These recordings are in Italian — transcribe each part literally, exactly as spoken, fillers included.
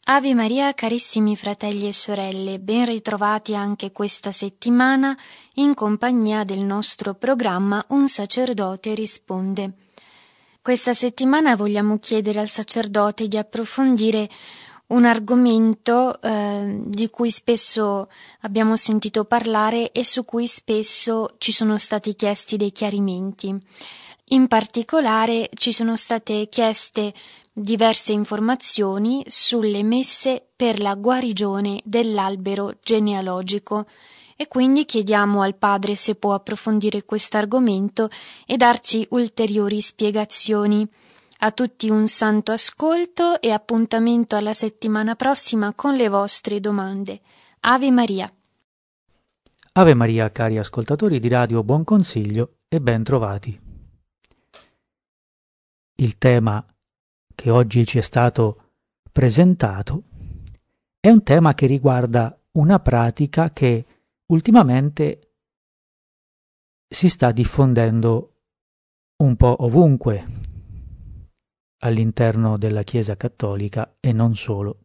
Ave Maria, carissimi fratelli e sorelle, ben ritrovati anche questa settimana in compagnia del nostro programma Un sacerdote risponde. Questa settimana vogliamo chiedere al sacerdote di approfondire un argomento eh, di cui spesso abbiamo sentito parlare e su cui spesso ci sono stati chiesti dei chiarimenti. In particolare ci sono state chieste diverse informazioni sulle messe per la guarigione dell'albero genealogico e quindi chiediamo al padre se può approfondire questo argomento e darci ulteriori spiegazioni. A tutti un santo ascolto e appuntamento alla settimana prossima con le vostre domande. Ave Maria. Ave Maria, cari ascoltatori di Radio Buon Consiglio e ben trovati. Il tema che oggi ci è stato presentato è un tema che riguarda una pratica che ultimamente si sta diffondendo un po' ovunque all'interno della Chiesa Cattolica e non solo.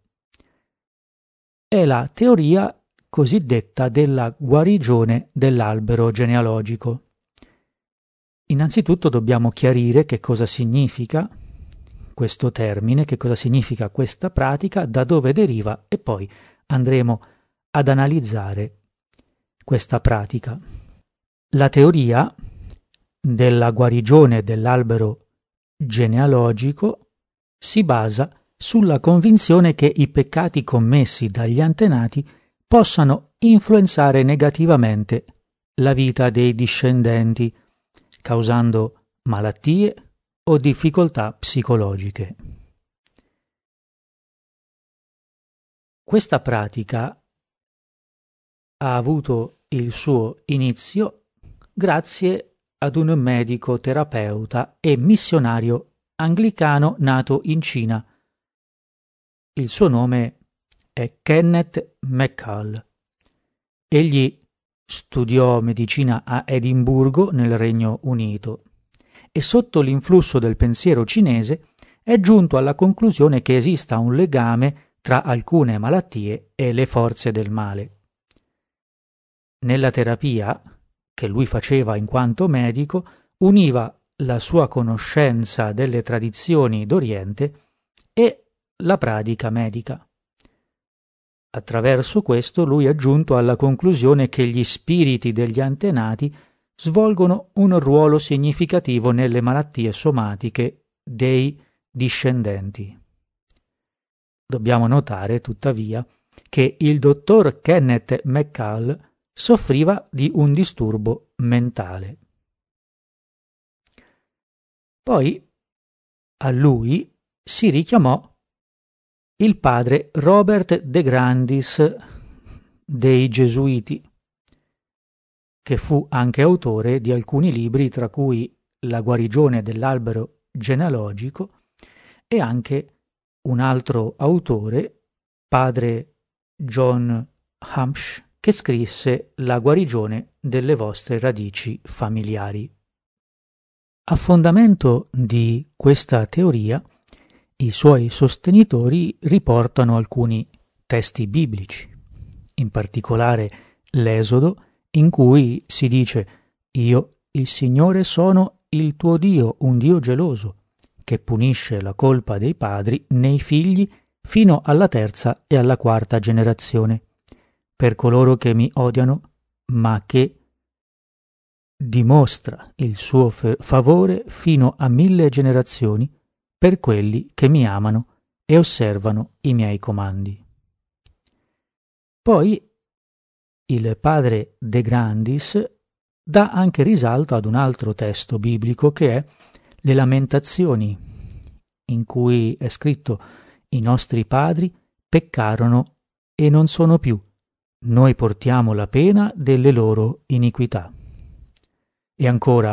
È la teoria cosiddetta della guarigione dell'albero genealogico. Innanzitutto dobbiamo chiarire che cosa significa questo termine, che cosa significa questa pratica, da dove deriva e poi andremo ad analizzare questa pratica. La teoria della guarigione dell'albero genealogico si basa sulla convinzione che i peccati commessi dagli antenati possano influenzare negativamente la vita dei discendenti, causando malattie o difficoltà psicologiche. Questa pratica ha avuto il suo inizio grazie ad un medico terapeuta e missionario anglicano nato in Cina. Il suo nome è Kenneth McCall. Egli studiò medicina a Edimburgo, nel Regno Unito, e sotto l'influsso del pensiero cinese è giunto alla conclusione che esista un legame tra alcune malattie e le forze del male. Nella terapia, che lui faceva in quanto medico, univa la sua conoscenza delle tradizioni d'Oriente e la pratica medica. Attraverso questo lui è giunto alla conclusione che gli spiriti degli antenati svolgono un ruolo significativo nelle malattie somatiche dei discendenti. Dobbiamo notare, tuttavia, che il dottor Kenneth McCall soffriva di un disturbo mentale. Poi a lui si richiamò il padre Robert de Grandis dei Gesuiti, che fu anche autore di alcuni libri, tra cui La guarigione dell'albero genealogico, e anche un altro autore, padre John Humphrey, che scrisse La guarigione delle vostre radici familiari. A fondamento di questa teoria, i suoi sostenitori riportano alcuni testi biblici, in particolare l'Esodo, in cui si dice: «Io, il Signore, sono il tuo Dio, un Dio geloso, che punisce la colpa dei padri nei figli fino alla terza e alla quarta generazione, per coloro che mi odiano, ma che dimostra il suo favore fino a mille generazioni per quelli che mi amano e osservano i miei comandi». Poi il padre De Grandis dà anche risalto ad un altro testo biblico, che è le Lamentazioni, in cui è scritto: «I nostri padri peccarono e non sono più, noi portiamo la pena delle loro iniquità». E ancora,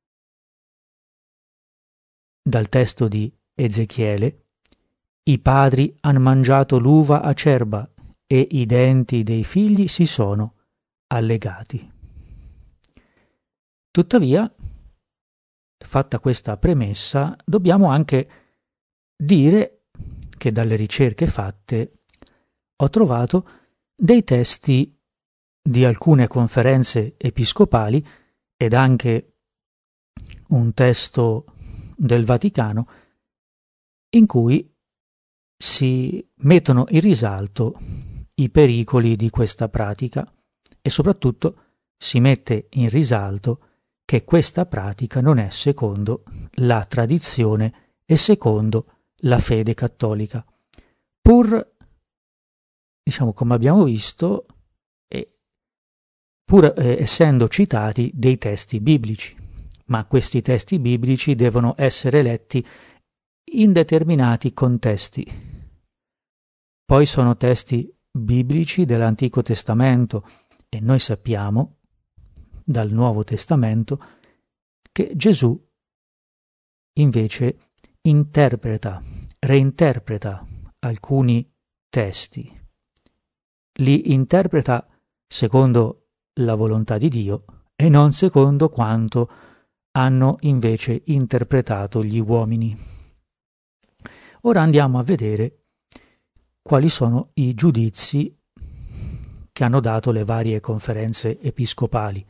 dal testo di Ezechiele: «I padri han mangiato l'uva acerba e i denti dei figli si sono allegati». Tuttavia, fatta questa premessa, dobbiamo anche dire che dalle ricerche fatte ho trovato dei testi di alcune conferenze episcopali ed anche un testo del Vaticano in cui si mettono in risalto i pericoli di questa pratica e soprattutto si mette in risalto che questa pratica non è secondo la tradizione e secondo la fede cattolica, pur, diciamo, come abbiamo visto, eh, pur eh, essendo citati dei testi biblici, ma questi testi biblici devono essere letti in determinati contesti. Poi sono testi biblici dell'Antico Testamento e noi sappiamo dal Nuovo Testamento che Gesù invece interpreta, reinterpreta alcuni testi, li interpreta secondo la volontà di Dio e non secondo quanto hanno invece interpretato gli uomini. Ora andiamo a vedere quali sono i giudizi che hanno dato le varie conferenze episcopali.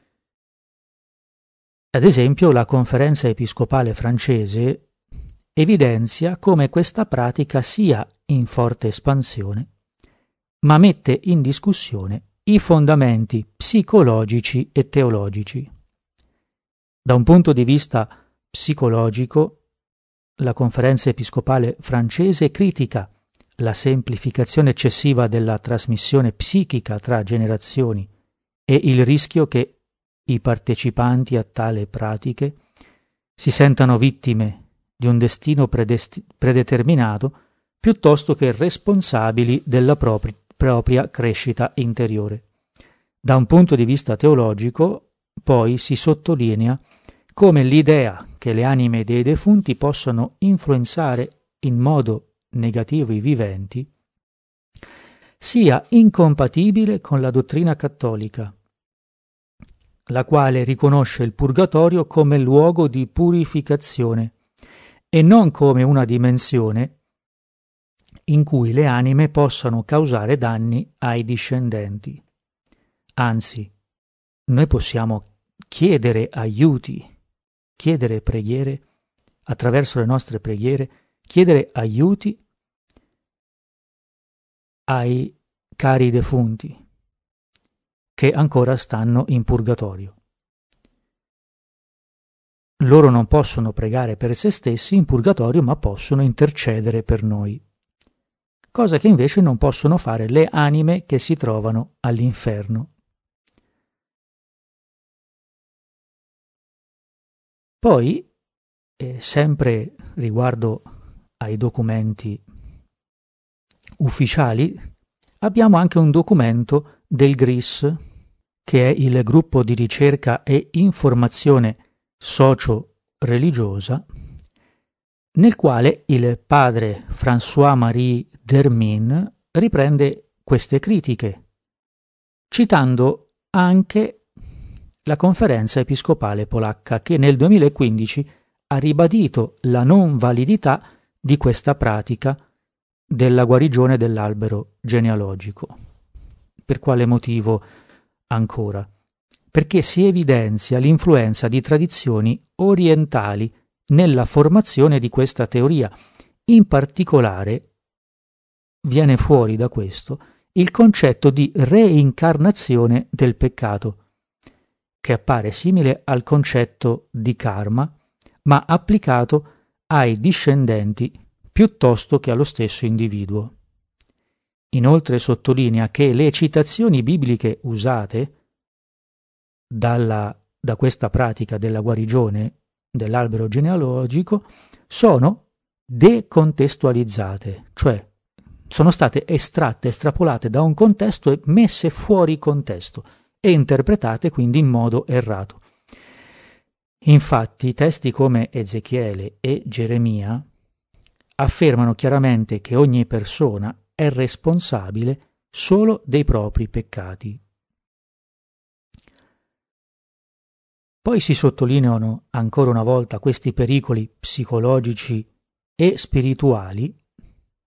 Ad esempio, la conferenza episcopale francese evidenzia come questa pratica sia in forte espansione, ma mette in discussione i fondamenti psicologici e teologici. Da un punto di vista psicologico, la conferenza episcopale francese critica la semplificazione eccessiva della trasmissione psichica tra generazioni e il rischio che i partecipanti a tale pratiche si sentano vittime di un destino predesti- predeterminato piuttosto che responsabili della propri- propria crescita interiore. Da un punto di vista teologico, poi, si sottolinea come l'idea che le anime dei defunti possano influenzare in modo negativo i viventi sia incompatibile con la dottrina cattolica, la quale riconosce il purgatorio come luogo di purificazione e non come una dimensione in cui le anime possano causare danni ai discendenti. Anzi, noi possiamo chiedere aiuti, chiedere preghiere, attraverso le nostre preghiere, chiedere aiuti ai cari defunti che ancora stanno in purgatorio. Loro non possono pregare per se stessi in purgatorio, ma possono intercedere per noi, cosa che invece non possono fare le anime che si trovano all'inferno. Poi, eh, sempre riguardo ai documenti ufficiali, abbiamo anche un documento del G R I S, che è il gruppo di ricerca e informazione socio-religiosa, nel quale il padre François-Marie Dermin riprende queste critiche, citando anche la conferenza episcopale polacca che nel duemilaquindici ha ribadito la non validità di questa pratica della guarigione dell'albero genealogico. Per quale motivo ancora? Perché si evidenzia l'influenza di tradizioni orientali nella formazione di questa teoria. In particolare viene fuori da questo il concetto di reincarnazione del peccato, che appare simile al concetto di karma, ma applicato ai discendenti piuttosto che allo stesso individuo. Inoltre sottolinea che le citazioni bibliche usate dalla, da questa pratica della guarigione dell'albero genealogico sono decontestualizzate, cioè sono state estratte, estrapolate da un contesto e messe fuori contesto e interpretate quindi in modo errato. Infatti testi come Ezechiele e Geremia affermano chiaramente che ogni persona è responsabile solo dei propri peccati. Poi si sottolineano ancora una volta questi pericoli psicologici e spirituali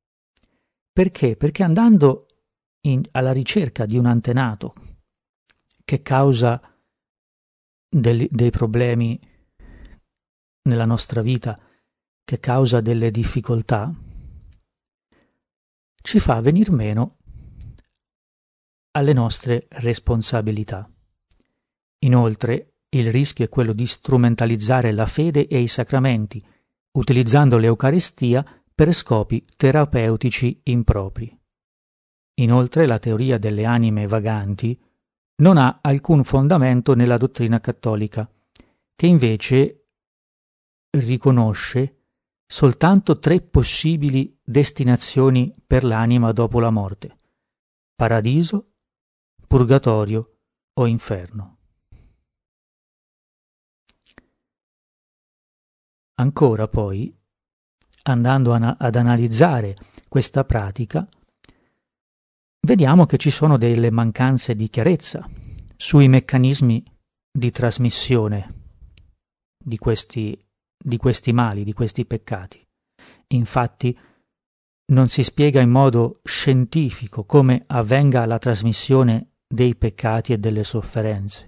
Perché? Perché andando in, alla ricerca di un antenato che causa dei, dei problemi nella nostra vita, che causa delle difficoltà, ci fa venir meno alle nostre responsabilità. Inoltre, il rischio è quello di strumentalizzare la fede e i sacramenti, utilizzando l'Eucaristia per scopi terapeutici impropri. Inoltre, la teoria delle anime vaganti non ha alcun fondamento nella dottrina cattolica, che invece riconosce soltanto tre possibili destinazioni per l'anima dopo la morte: paradiso, purgatorio o inferno. Ancora poi, andando a, ad analizzare questa pratica, vediamo che ci sono delle mancanze di chiarezza sui meccanismi di trasmissione di questi, di questi mali, di questi peccati. Infatti, non si spiega in modo scientifico come avvenga la trasmissione dei peccati e delle sofferenze.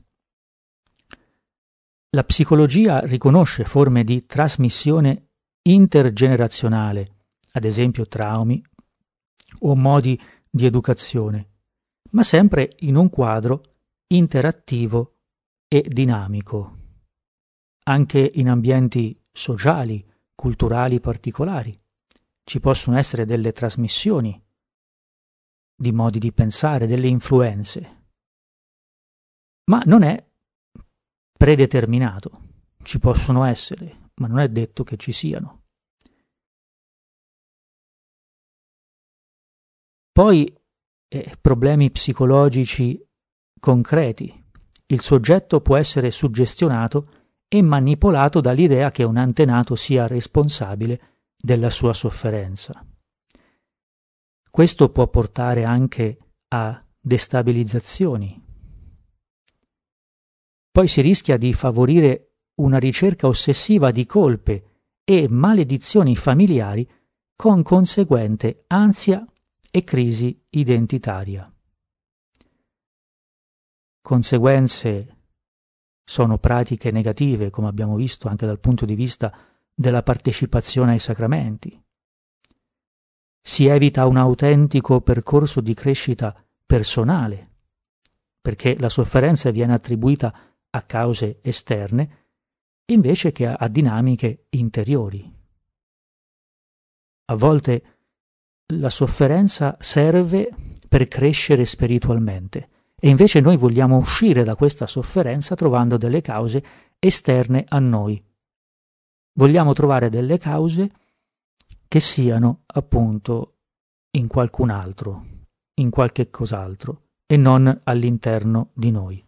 La psicologia riconosce forme di trasmissione intergenerazionale, ad esempio traumi o modi di educazione, ma sempre in un quadro interattivo e dinamico, anche in ambienti sociali, culturali particolari. Ci possono essere delle trasmissioni di modi di pensare, delle influenze, ma non è predeterminato. Ci possono essere, ma non è detto che ci siano. Poi eh, problemi psicologici concreti. Il soggetto può essere suggestionato e manipolato dall'idea che un antenato sia responsabile della sua sofferenza. Questo può portare anche a destabilizzazioni. Poi si rischia di favorire una ricerca ossessiva di colpe e maledizioni familiari con conseguente ansia e crisi identitaria. Conseguenze sono pratiche negative, come abbiamo visto anche dal punto di vista della partecipazione ai sacramenti. Si evita un autentico percorso di crescita personale, perché la sofferenza viene attribuita a cause esterne invece che a, a dinamiche interiori. A volte la sofferenza serve per crescere spiritualmente e invece noi vogliamo uscire da questa sofferenza trovando delle cause esterne a noi. Vogliamo trovare delle cause che siano appunto in qualcun altro, in qualche cos'altro, e non all'interno di noi.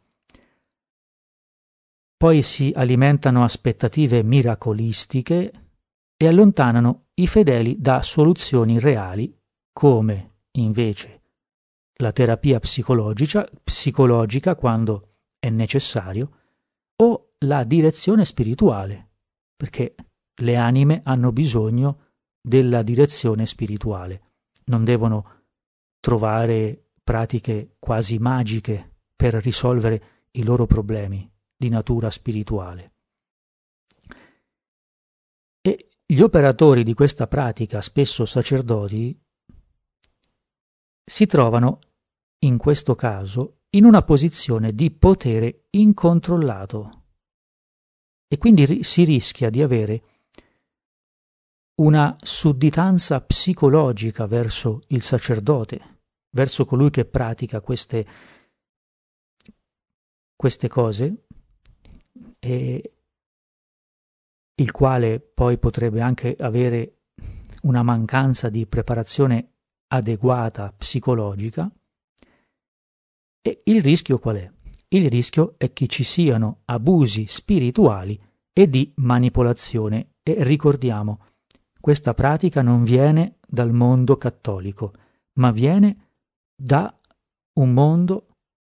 Poi si alimentano aspettative miracolistiche e allontanano i fedeli da soluzioni reali, come invece la terapia psicologica, psicologica quando è necessario, o la direzione spirituale, perché le anime hanno bisogno della direzione spirituale, non devono trovare pratiche quasi magiche per risolvere i loro problemi di natura spirituale. E gli operatori di questa pratica, spesso sacerdoti, si trovano in questo caso in una posizione di potere incontrollato e quindi ri- si rischia di avere una sudditanza psicologica verso il sacerdote, verso colui che pratica queste, queste cose, e il quale poi potrebbe anche avere una mancanza di preparazione adeguata psicologica. E il rischio qual è? Il rischio è che ci siano abusi spirituali e di manipolazione. E ricordiamo, questa pratica non viene dal mondo cattolico, ma viene da un mondo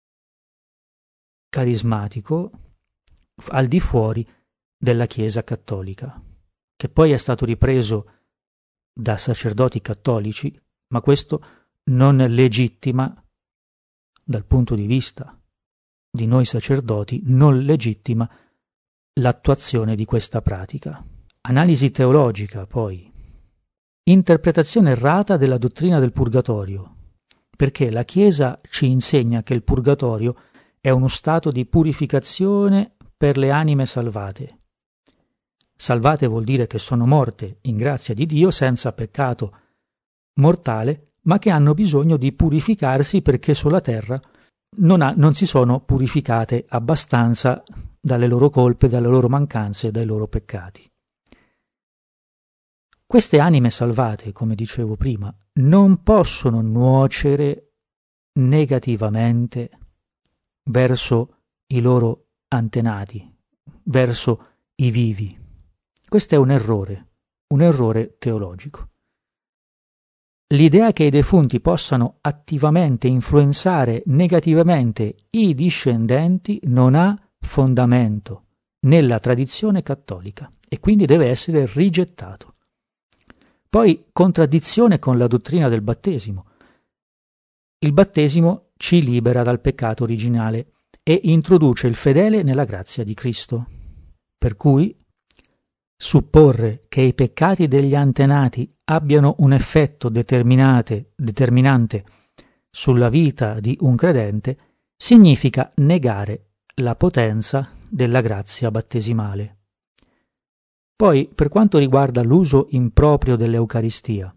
carismatico al di fuori della Chiesa cattolica, che poi è stato ripreso da sacerdoti cattolici ma questo non legittima, dal punto di vista di noi sacerdoti, non legittima l'attuazione di questa pratica. Analisi teologica, poi. Interpretazione errata della dottrina del purgatorio, perché la Chiesa ci insegna che il purgatorio è uno stato di purificazione per le anime salvate. Salvate vuol dire che sono morte in grazia di Dio senza peccato mortale, ma che hanno bisogno di purificarsi perché sulla terra non, ha, non si sono purificate abbastanza dalle loro colpe, dalle loro mancanze, dai loro peccati. Queste anime salvate, come dicevo prima, non possono nuocere negativamente verso i loro antenati, verso i vivi. Questo è un errore, un errore teologico. L'idea che i defunti possano attivamente influenzare negativamente i discendenti non ha fondamento nella tradizione cattolica e quindi deve essere rigettato. Poi, contraddizione con la dottrina del battesimo. Il battesimo ci libera dal peccato originale e introduce il fedele nella grazia di Cristo. Per cui supporre che i peccati degli antenati abbiano un effetto determinante sulla vita di un credente significa negare la potenza della grazia battesimale. Poi, per quanto riguarda l'uso improprio dell'Eucaristia,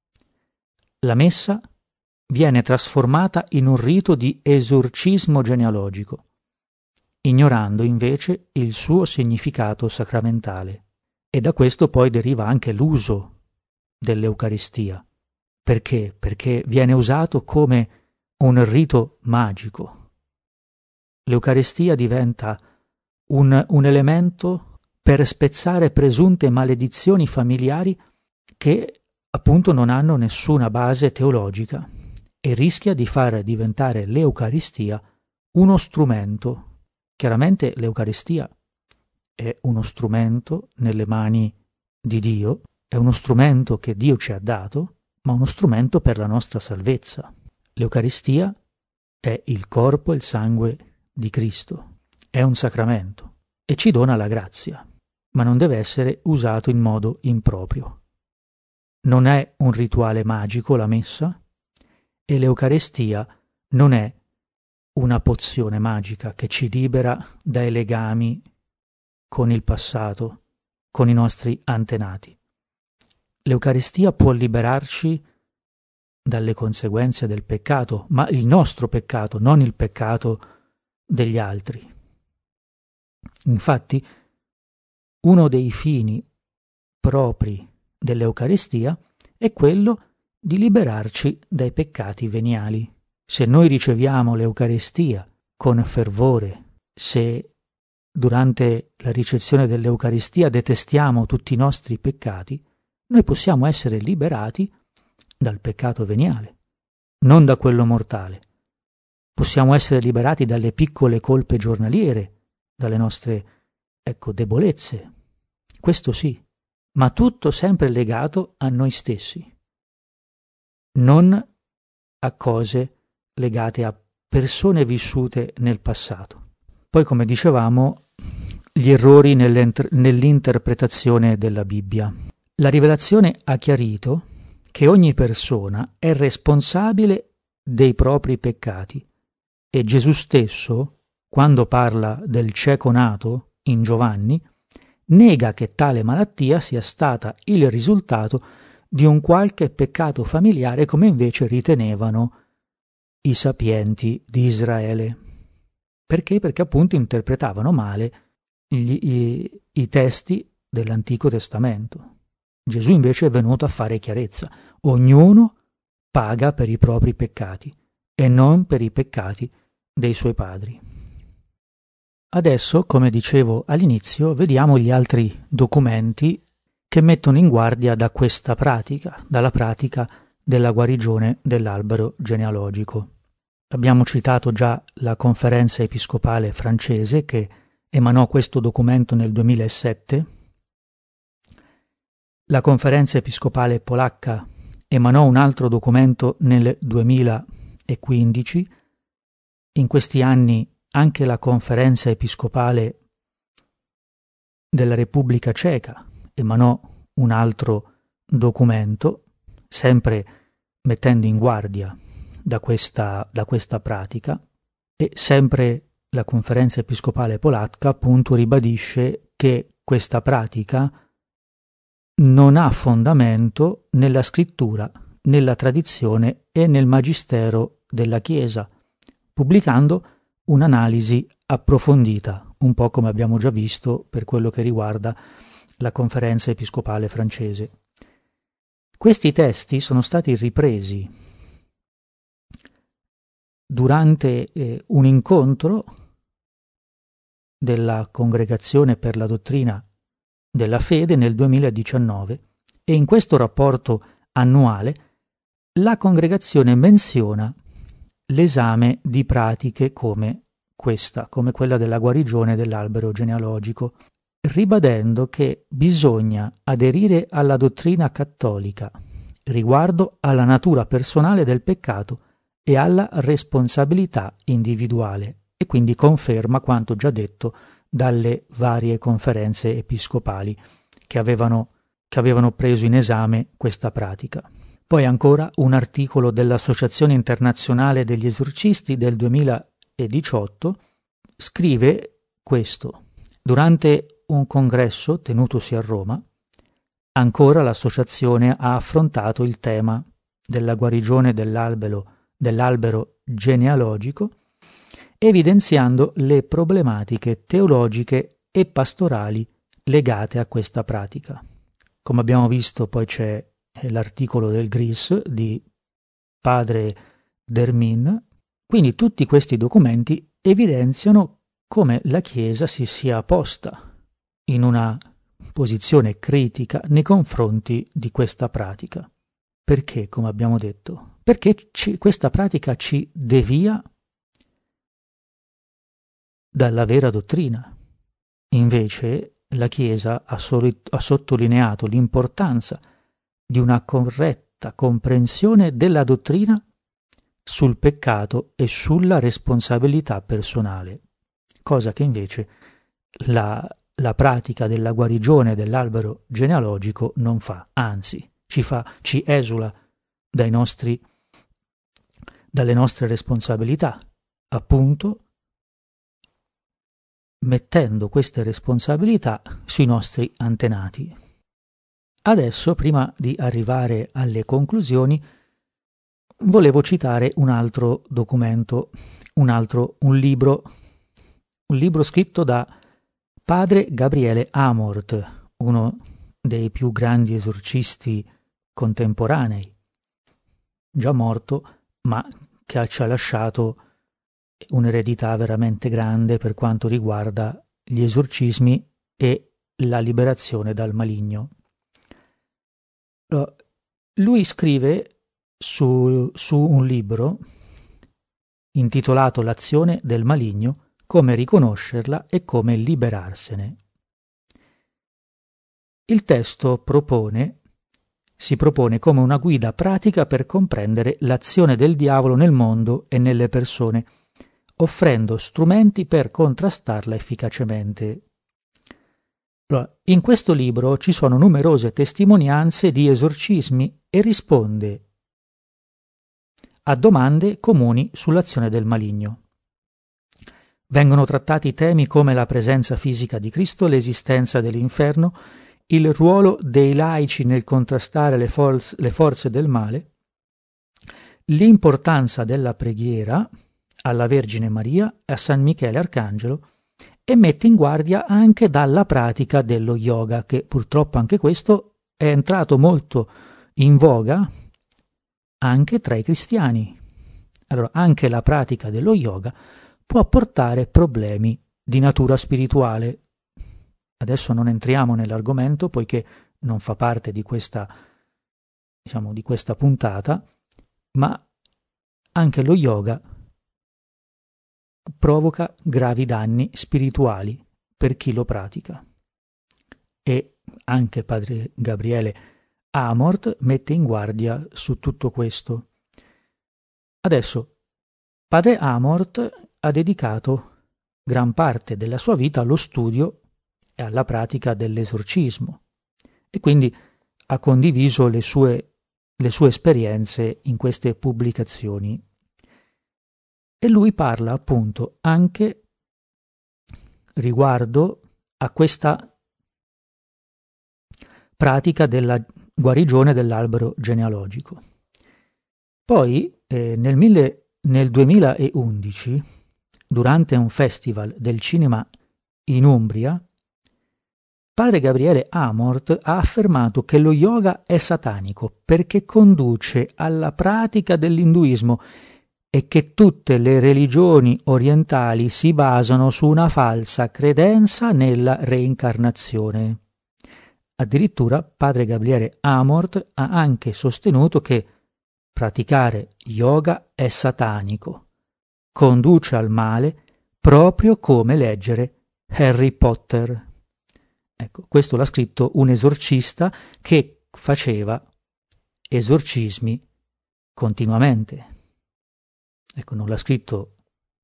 la messa viene trasformata in un rito di esorcismo genealogico, ignorando invece il suo significato sacramentale. E da questo poi deriva anche l'uso dell'Eucaristia. Perché? Perché viene usato come un rito magico. L'Eucaristia diventa un, un elemento per spezzare presunte maledizioni familiari che appunto non hanno nessuna base teologica e rischia di far diventare l'Eucaristia uno strumento. Chiaramente l'Eucaristia è uno strumento nelle mani di Dio, è uno strumento che Dio ci ha dato, ma uno strumento per la nostra salvezza. L'Eucaristia è il corpo e il sangue di Cristo, è un sacramento e ci dona la grazia, ma non deve essere usato in modo improprio. Non è un rituale magico la messa e l'Eucaristia non è una pozione magica che ci libera dai legami con il passato, con i nostri antenati. L'Eucaristia può liberarci dalle conseguenze del peccato, ma il nostro peccato, non il peccato degli altri. Infatti, uno dei fini propri dell'Eucaristia è quello di liberarci dai peccati veniali. Se noi riceviamo l'Eucaristia con fervore, se durante la ricezione dell'Eucaristia detestiamo tutti i nostri peccati, noi possiamo essere liberati dal peccato veniale, non da quello mortale. Possiamo essere liberati dalle piccole colpe giornaliere, dalle nostre, ecco, debolezze. Questo sì, ma tutto sempre legato a noi stessi, non a cose legate a persone vissute nel passato. Poi, come dicevamo, gli errori nell'interpretazione della Bibbia. La rivelazione ha chiarito che ogni persona è responsabile dei propri peccati e Gesù stesso, quando parla del cieco nato in Giovanni, nega che tale malattia sia stata il risultato di un qualche peccato familiare come invece ritenevano i sapienti di Israele. Perché? Perché appunto interpretavano male gli, i, i testi dell'Antico Testamento. Gesù invece è venuto a fare chiarezza. Ognuno paga per i propri peccati e non per i peccati dei suoi padri. Adesso, come dicevo all'inizio, vediamo gli altri documenti che mettono in guardia da questa pratica, dalla pratica della guarigione dell'albero genealogico. Abbiamo citato già la Conferenza Episcopale francese che emanò questo documento nel duemilasette. La Conferenza Episcopale polacca emanò un altro documento nel duemilaquindici. In questi anni anche la Conferenza Episcopale della Repubblica Ceca emanò un altro documento, sempre mettendo in guardia da questa, da questa pratica, e sempre la Conferenza Episcopale Polacca appunto ribadisce che questa pratica non ha fondamento nella scrittura, nella tradizione e nel magistero della Chiesa, pubblicando un'analisi approfondita, un po' come abbiamo già visto per quello che riguarda la Conferenza Episcopale francese. Questi testi sono stati ripresi durante eh, un incontro della Congregazione per la Dottrina della Fede nel duemiladiciannove, e in questo rapporto annuale la Congregazione menziona l'esame di pratiche come questa, come quella della guarigione dell'albero genealogico, ribadendo che bisogna aderire alla dottrina cattolica riguardo alla natura personale del peccato e alla responsabilità individuale, e quindi conferma quanto già detto dalle varie conferenze episcopali che avevano, che avevano preso in esame questa pratica. Poi ancora un articolo dell'Associazione Internazionale degli Esorcisti del duemiladiciotto scrive questo: durante un congresso tenutosi a Roma, ancora l'associazione ha affrontato il tema della guarigione dell'albero, dell'albero genealogico, evidenziando le problematiche teologiche e pastorali legate a questa pratica. Come abbiamo visto, poi c'è l'articolo del G R I S di padre Dermin. Quindi tutti questi documenti evidenziano come la Chiesa si sia posta in una posizione critica nei confronti di questa pratica. Perché, come abbiamo detto? Perché ci, questa pratica ci devia dalla vera dottrina. Invece la Chiesa ha, soli, ha sottolineato l'importanza di una corretta comprensione della dottrina sul peccato e sulla responsabilità personale, cosa che invece la, la pratica della guarigione dell'albero genealogico non fa, anzi ci, fa, ci esula dai nostri, dalle nostre responsabilità, appunto mettendo queste responsabilità sui nostri antenati. Adesso, prima di arrivare alle conclusioni, volevo citare un altro documento, un altro, un libro, un libro scritto da padre Gabriele Amort, uno dei più grandi esorcisti contemporanei, già morto, ma che ci ha lasciato un'eredità veramente grande per quanto riguarda gli esorcismi e la liberazione dal maligno. Lui scrive su, su un libro intitolato L'azione del maligno, come riconoscerla e come liberarsene. Il testo propone, si propone come una guida pratica per comprendere l'azione del diavolo nel mondo e nelle persone, offrendo strumenti per contrastarla efficacemente. Allora, in questo libro ci sono numerose testimonianze di esorcismi e risponde a domande comuni sull'azione del maligno. Vengono trattati temi come la presenza fisica di Cristo, l'esistenza dell'inferno, il ruolo dei laici nel contrastare le, forze, le forze del male, l'importanza della preghiera alla Vergine Maria e a San Michele Arcangelo, e mette in guardia anche dalla pratica dello yoga, che purtroppo anche questo è entrato molto in voga anche tra i cristiani. Allora, anche la pratica dello yoga può portare problemi di natura spirituale. Adesso non entriamo nell'argomento poiché non fa parte di questa, diciamo, di questa puntata, ma anche lo yoga provoca gravi danni spirituali per chi lo pratica. E anche padre Gabriele Amorth mette in guardia su tutto questo. Adesso, padre Amorth ha dedicato gran parte della sua vita allo studio e alla pratica dell'esorcismo e quindi ha condiviso le sue, le sue esperienze in queste pubblicazioni. E lui parla appunto anche riguardo a questa pratica della guarigione dell'albero genealogico. Poi eh, nel, mille, nel duemilaundici, durante un festival del cinema in Umbria, padre Gabriele Amorth ha affermato che lo yoga è satanico perché conduce alla pratica dell'induismo e che tutte le religioni orientali si basano su una falsa credenza nella reincarnazione. Addirittura padre Gabriele Amorth ha anche sostenuto che praticare yoga è satanico, conduce al male proprio come leggere Harry Potter. Ecco, questo l'ha scritto un esorcista che faceva esorcismi continuamente. Ecco, non l'ha scritto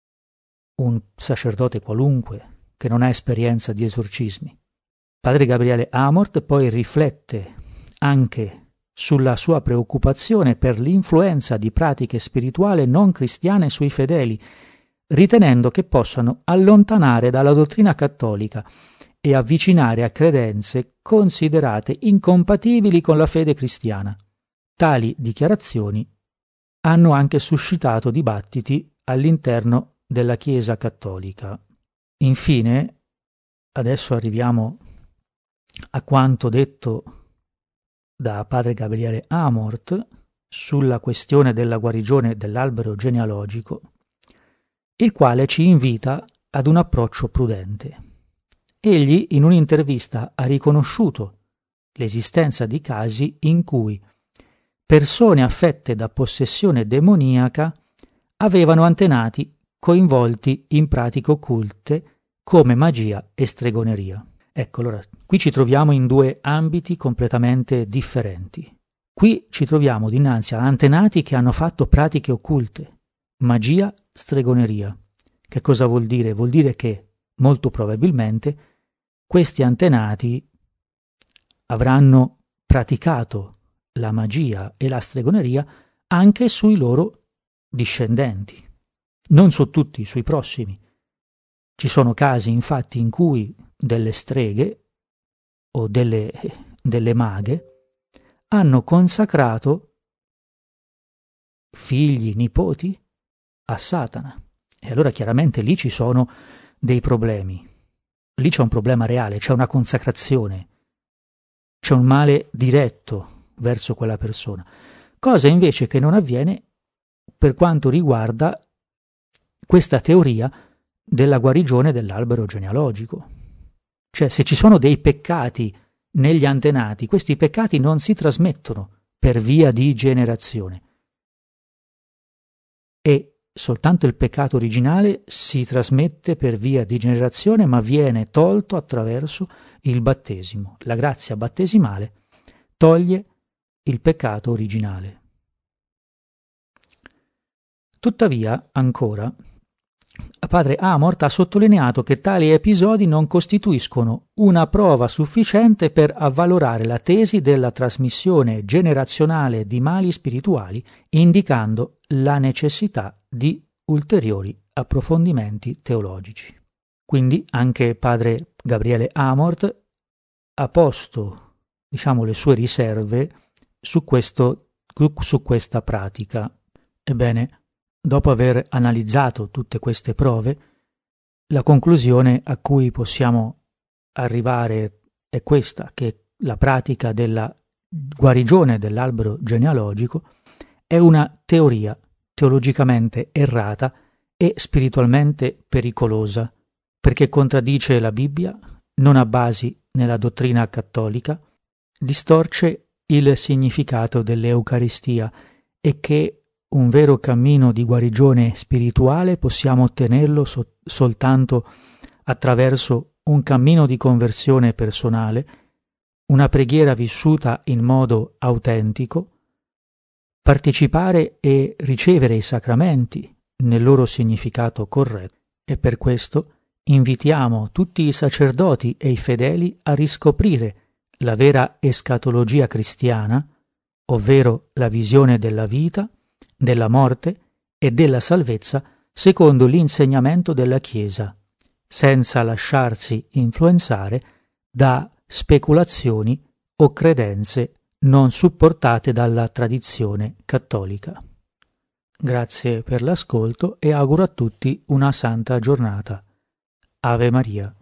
un sacerdote qualunque che non ha esperienza di esorcismi. Padre Gabriele Amorth poi riflette anche sulla sua preoccupazione per l'influenza di pratiche spirituali non cristiane sui fedeli, ritenendo che possano allontanare dalla dottrina cattolica e avvicinare a credenze considerate incompatibili con la fede cristiana. Tali dichiarazioni hanno anche suscitato dibattiti all'interno della Chiesa cattolica. Infine, adesso arriviamo a quanto detto da padre Gabriele Amorth sulla questione della guarigione dell'albero genealogico, il quale ci invita ad un approccio prudente. Egli in un'intervista ha riconosciuto l'esistenza di casi in cui persone affette da possessione demoniaca avevano antenati coinvolti in pratiche occulte come magia e stregoneria. Ecco, allora, qui ci troviamo in due ambiti completamente differenti. Qui ci troviamo dinanzi a antenati che hanno fatto pratiche occulte, magia, stregoneria. Che cosa vuol dire? Vuol dire che, molto probabilmente, questi antenati avranno praticato la magia e la stregoneria anche sui loro discendenti, non su tutti, sui prossimi. Ci sono casi, infatti, in cui delle streghe o delle, delle maghe hanno consacrato figli, nipoti a Satana. E allora chiaramente lì ci sono dei problemi. Lì c'è un problema reale, c'è una consacrazione, c'è un male diretto verso quella persona. Cosa invece che non avviene per quanto riguarda questa teoria della guarigione dell'albero genealogico. Cioè, se ci sono dei peccati negli antenati, questi peccati non si trasmettono per via di generazione. E soltanto il peccato originale si trasmette per via di generazione, ma viene tolto attraverso il battesimo. La grazia battesimale toglie il peccato originale. Tuttavia, ancora, padre Amorth ha sottolineato che tali episodi non costituiscono una prova sufficiente per avvalorare la tesi della trasmissione generazionale di mali spirituali, indicando la necessità di ulteriori approfondimenti teologici. Quindi anche padre Gabriele Amorth ha posto, diciamo, le sue riserve su, questo, su questa pratica. Ebbene, dopo aver analizzato tutte queste prove, la conclusione a cui possiamo arrivare è questa, che la pratica della guarigione dell'albero genealogico è una teoria teologicamente errata e spiritualmente pericolosa, perché contraddice la Bibbia, non ha basi nella dottrina cattolica, distorce il significato dell'Eucaristia e che un vero cammino di guarigione spirituale possiamo ottenerlo so- soltanto attraverso un cammino di conversione personale, una preghiera vissuta in modo autentico, partecipare e ricevere i sacramenti nel loro significato corretto, e per questo invitiamo tutti i sacerdoti e i fedeli a riscoprire la vera escatologia cristiana, ovvero la visione della vita, della morte e della salvezza secondo l'insegnamento della Chiesa, senza lasciarsi influenzare da speculazioni o credenze non supportate dalla tradizione cattolica. Grazie per l'ascolto e auguro a tutti una santa giornata. Ave Maria.